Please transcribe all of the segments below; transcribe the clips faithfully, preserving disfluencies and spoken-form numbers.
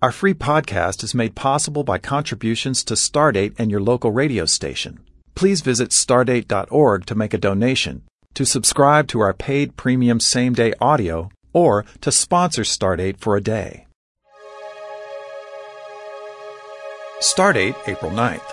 Our free podcast is made possible by contributions to Stardate and your local radio station. Please visit stardate dot org to make a donation, to subscribe to our paid premium same-day audio, or to sponsor Stardate for a day. Stardate, April ninth.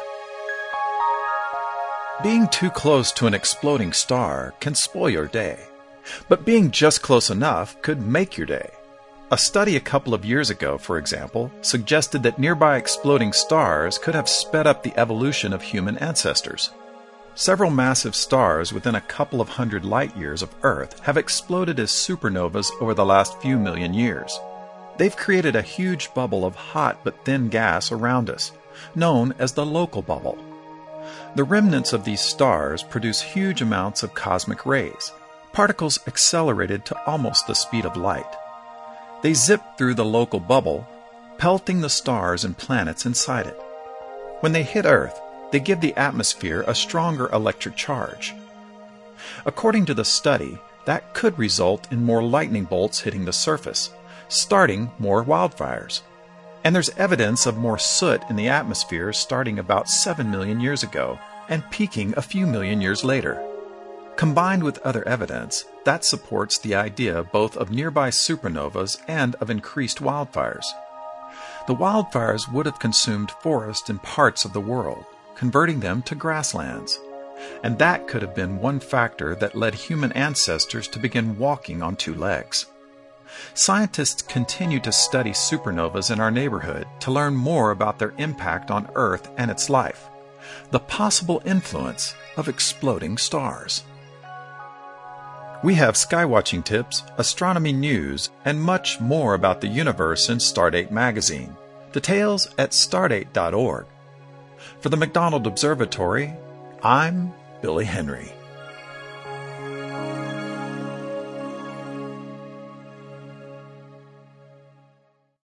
Being too close to an exploding star can spoil your day, but being just close enough could make your day. A study a couple of years ago, for example, suggested that nearby exploding stars could have sped up the evolution of human ancestors. Several massive stars within a couple of hundred light-years of Earth have exploded as supernovas over the last few million years. They've created a huge bubble of hot but thin gas around us, known as the local bubble. The remnants of these stars produce huge amounts of cosmic rays, particles accelerated to almost the speed of light. They zip through the local bubble, pelting the stars and planets inside it. When they hit Earth, they give the atmosphere a stronger electric charge. According to the study, that could result in more lightning bolts hitting the surface, starting more wildfires. And there's evidence of more soot in the atmosphere starting about seven million years ago and peaking a few million years later. Combined with other evidence, that supports the idea both of nearby supernovas and of increased wildfires. The wildfires would have consumed forests in parts of the world, converting them to grasslands. And that could have been one factor that led human ancestors to begin walking on two legs. Scientists continue to study supernovas in our neighborhood to learn more about their impact on Earth and its life, the possible influence of exploding stars. We have skywatching tips, astronomy news, and much more about the universe in Stardate magazine. Details at stardate dot org. For the McDonald Observatory, I'm Billy Henry.